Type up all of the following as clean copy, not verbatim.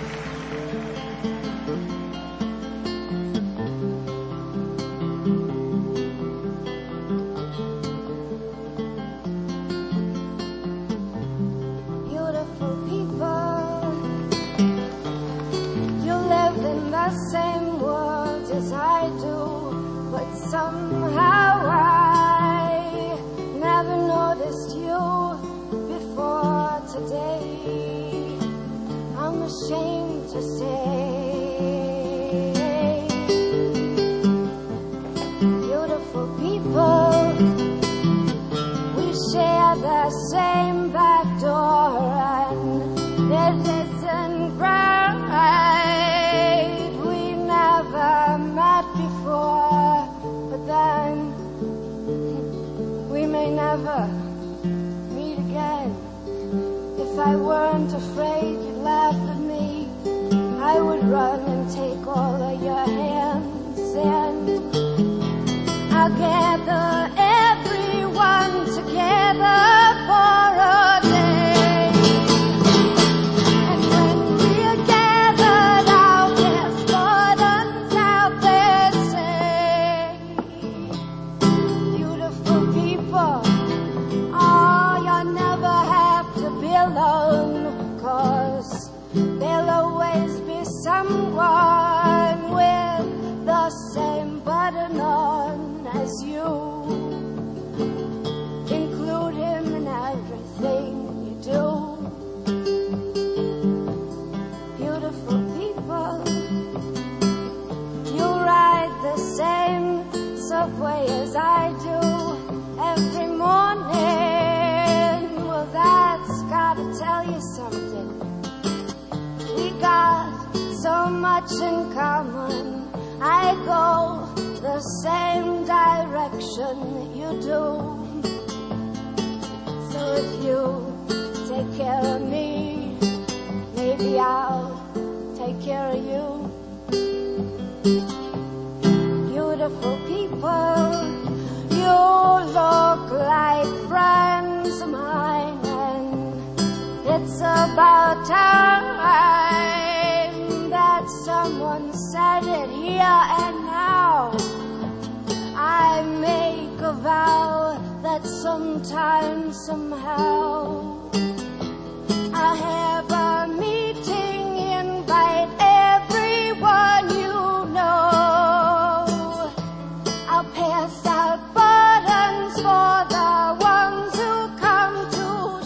Beautiful people, you live in the same world as I do, but somehow I never noticed you before today. I'm ashamed to say, beautiful people, we share the same back door, and it isn't right. We never met before, but then we may never meet again. If I weren't afraid you'd laugh at me, I would run and take all of your hands, and I'll gather everyone together for a day. And when we're gathered, I'll press buttons out there say, beautiful people, oh, you'll never have to be alone, 'cause there'll always be someone with the same button on as you. Include him in everything you do. Beautiful people, you ride the same subway as I do every morning. Well, that's gotta tell you something. We got so much in common. I go the same direction that you do. So if you take care of me, maybe I'll take care of you. Beautiful people, you look like friends of mine, and it's about time that someone said it here and now. I make a vow that sometime, somehow, I'll have a meeting, invite everyone you know. I'll pass out buttons for the ones who come to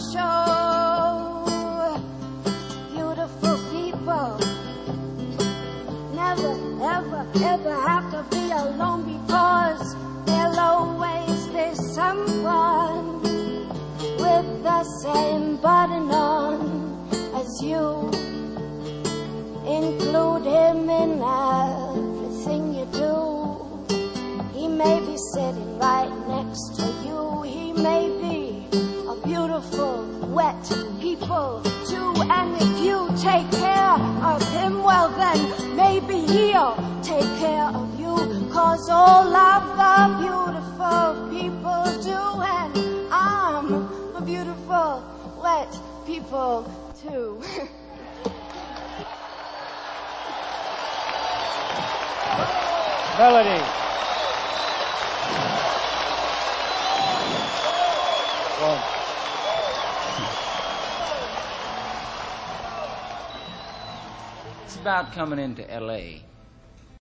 show. Beautiful people, never, ever, ever have to be alone, because there'll always be someone with the same button on as you. Include him in everything you do. He may be sitting right next to you. He may be a beautiful, wet people too. And if you take care of him, well then maybe he'll take care of you. 'Cause all of the beautiful people do, and I'm a beautiful, wet people too. Melody. One. It's about coming into LA.